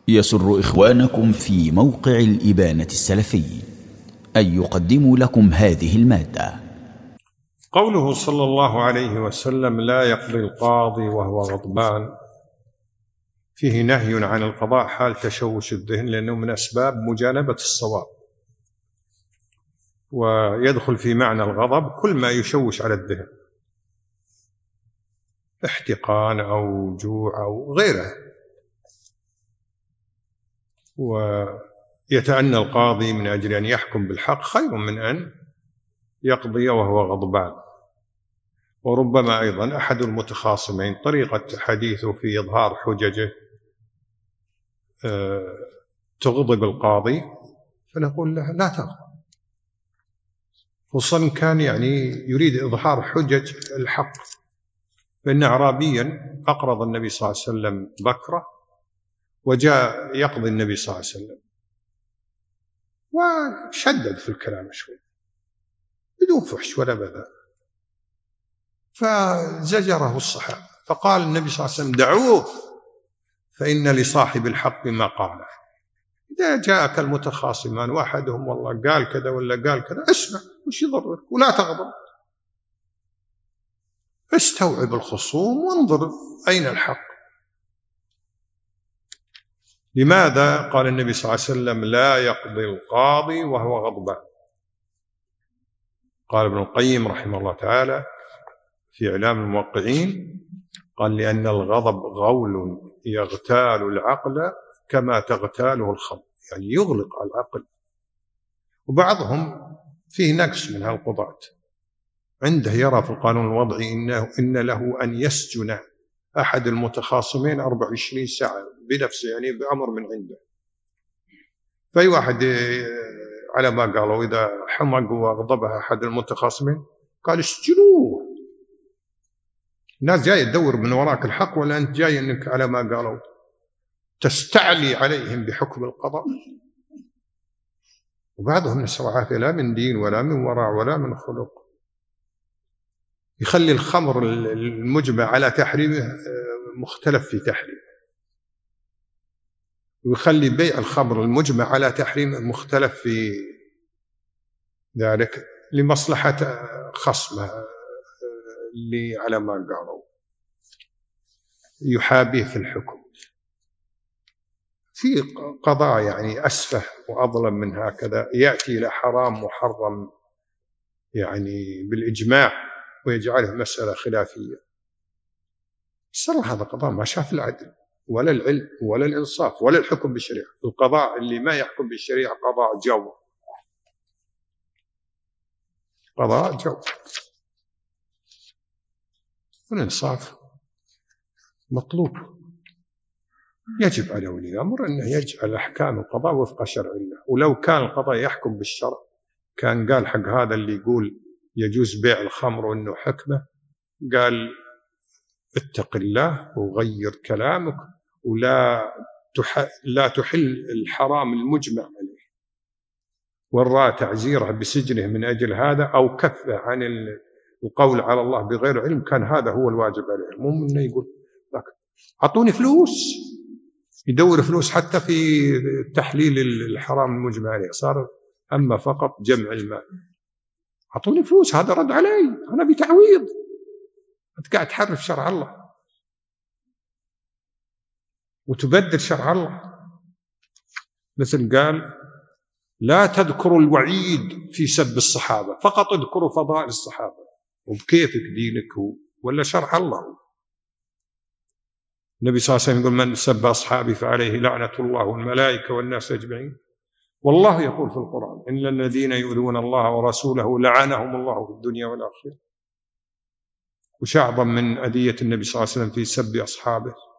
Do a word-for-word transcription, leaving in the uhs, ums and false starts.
يسر إخوانكم في موقع الإبانة السلفي أن يقدموا لكم هذه المادة. قوله صلى الله عليه وسلم: لا يقضي القاضي وهو غضبان، فيه نهي عن القضاء حال تشوش الذهن، لأنه من أسباب مجانبة الصواب، ويدخل في معنى الغضب كل ما يشوش على الذهن، احتقان أو جوع أو غيره. ويتأنى القاضي من أجل أن يحكم بالحق خير من أن يقضي وهو غضبان. وربما أيضا أحد المتخاصمين طريقة حديثه في إظهار حججه تغضب القاضي، فنقول له لا تغضب، خصوصا كان يعني يريد إظهار حجج الحق. فإن أعرابيا أقرض النبي صلى الله عليه وسلم بكرة، وجاء يقضي النبي صلى الله عليه وسلم وشدد في الكلام شوي بدون فحش ولا بذاء، فزجره الصحابة، فقال النبي صلى الله عليه وسلم: دعوه فإن لصاحب الحق ما قاله. إذا جاءك المتخاصمان واحدهم والله قال كذا ولا قال كذا، اسمع وش يضرك ولا تغضب، استوعب الخصوم وانظر أين الحق. لماذا قال النبي صلى الله عليه وسلم: لا يقضي القاضي وهو غضبان؟ قال ابن القيم رحمه الله تعالى في إعلام الموقعين، قال: لأن الغضب غول يغتال العقل كما تغتاله الخمر، يعني يغلق على العقل. وبعضهم فيه نقص من هالقضاة، عنده يرى في القانون الوضعي إنه إن له أن يسجن أحد المتخاصمين أربع وعشرين ساعة بنفسه، يعني بأمر من عنده. فأي واحد على ما قالوا إذا حمق وأغضبها أحد المتخاصمين قال اسجنوه. الناس جاية تدور من وراك الحق، ولا أنت جاي أنك على ما قالوا تستعلي عليهم بحكم القضاء؟ وبعضهم نسأل الله العافية لا من دين ولا من ورع ولا من خلق، يخلي الخمر المجمع على تحريمه مختلف في تحريمه، ويخلي بيع الخمر المجمع على تحريمه مختلف في ذلك لمصلحة خصمه اللي على ما قالوا يحابيه في الحكم. في قضاء يعني أسفه وأظلم من هكذا، يأتي إلى حرام محرم يعني بالإجماع ويجعله مسألة خلافية. الصراحة هذا قضاء ما شاف العدل ولا العلم ولا الإنصاف ولا الحكم بالشريعة. القضاء اللي ما يحكم بالشريعة قضاء جو، قضاء جو. والإنصاف مطلوب، يجب على ولي الأمر أنه يجعل أحكام القضاء وفق شرع الله. ولو كان القضاء يحكم بالشرع كان قال حق هذا اللي يقول يجوز بيع الخمر وأنه حكمه، قال اتق الله وغير كلامك، ولا تح... لا تحل الحرام المجمع عليه، ورى تعزيره بسجنه من أجل هذا، أو كفه عن القول على الله بغير علم، كان هذا هو الواجب عليه. مو منه يقول لك أعطوني فلوس، يدور فلوس حتى في تحليل الحرام المجمع عليه، صار أما فقط جمع المال. أعطوني فلوس، هذا رد علي، أنا بتعويض. أنت قاعد تحرف شرع الله وتبدل شرع الله. مثل قال: لا تذكروا الوعيد في سب الصحابة، فقط اذكروا فضائل الصحابة. وبكيفك دينك ولا شرع الله؟ النبي صلى الله عليه وسلم يقول: من سب أصحابي فعليه لعنة الله والملائكة والناس أجمعين. والله يقول في القرآن: إن الذين يؤذون الله ورسوله لعنهم الله في الدنيا والآخرة. وش أعظم من أذية النبي صلى الله عليه وسلم في سب أصحابه؟